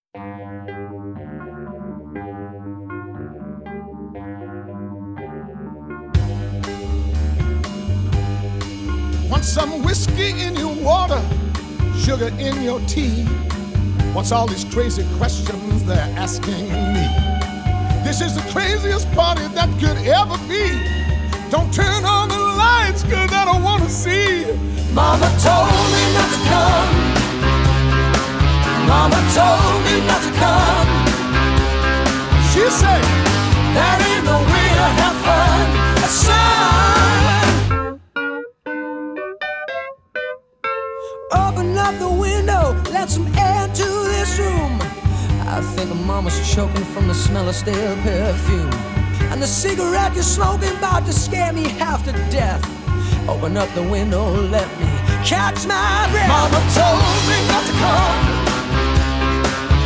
Want some whiskey in your water, sugar in your tea? What's all these crazy questions they're asking me? This is the craziest party that could ever be. Don't turn on the lights, 'cause I don't wanna see. Mama told me not to come. Mama told me not to come. She said, that ain't no way to have fun, son. Open up the window, let some air to this room. I think Mama's choking from the smell of stale perfume. And the cigarette you're smoking about to scare me half to death. Open up the window, let me catch my breath. Mama told me not to come.